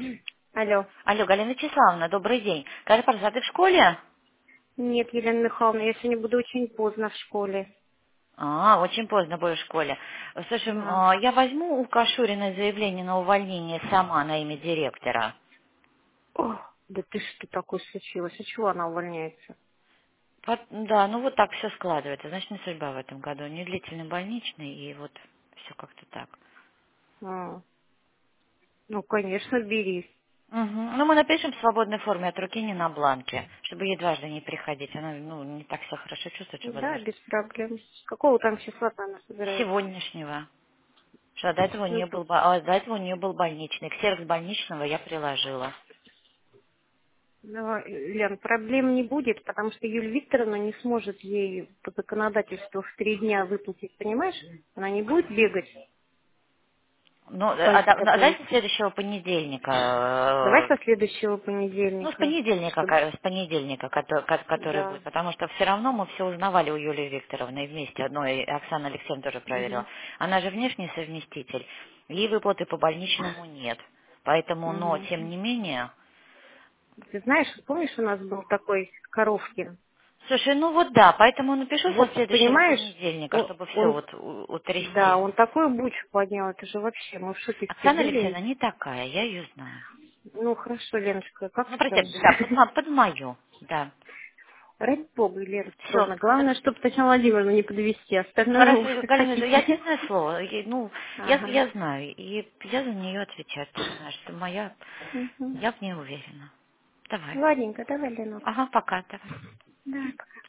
Алло. Алло, Галина Вячеславовна, добрый день. Скажи, пожалуйста, а ты в школе? Нет, Елена Михайловна, я сегодня буду очень поздно в школе. Очень поздно будешь в школе. Слушай, Да. я возьму у Кашуриной заявление на увольнение сама на имя директора. О, да ты что такое случилось? А чего она увольняется? Да, ну вот так все складывается. Значит, не судьба в этом году. Не длительный больничный, и вот все как-то так. А, ну, конечно, бери. Мгм. Ну, мы напишем в свободной форме от руки, не на бланке, чтобы ей дважды не приходить. Она, не так все хорошо чувствует, чтобы Да, дважды. без проблем. С какого там числа она С собирается? сегодняшнего. Что до этого у Ну, нее был, до этого у нее был больничный. Ксерокс больничного я приложила. давай, Лен, проблем не будет, потому что Юлия Викторовна не сможет ей по законодательству в 3 дня выплатить, понимаешь? Она не будет бегать Ну, с пальчика давайте палочки. с следующего понедельника. Давай со следующего Ну, понедельника, чтобы... с понедельника, который Да. будет, потому что все равно мы все узнавали у Юлии Викторовны вместе, одной, и Оксана Алексеевна тоже проверила. Угу. Она же внешний совместитель, ей выплаты по больничному нет. Поэтому, но, Угу. тем не менее, Ты знаешь, помнишь, у нас был такой Коровкин? слушай, ну вот да, поэтому напишу со Вот, следующего понимаешь, понедельника, он, чтобы все он- вот да, утрясти. он такую бучу поднял, это же вообще, мы в шоке все Оксана были. Алексеевна не такая, я ее знаю. Ну, хорошо, Леночка, как Ну, прости, скажешь. да, под мою, да. Ради бога, Лена Все. Петровна, главное, чтобы Татьяна Владимировна не подвести, остальное вы Хорошо, как Галина, я хотите. честное слово, Ага. я знаю, и я за нее отвечаю, ты знаешь, что Мгм. я в ней уверена. Давай. Ладненько, давай, Ленок. Ага, пока, давай. Да, пока.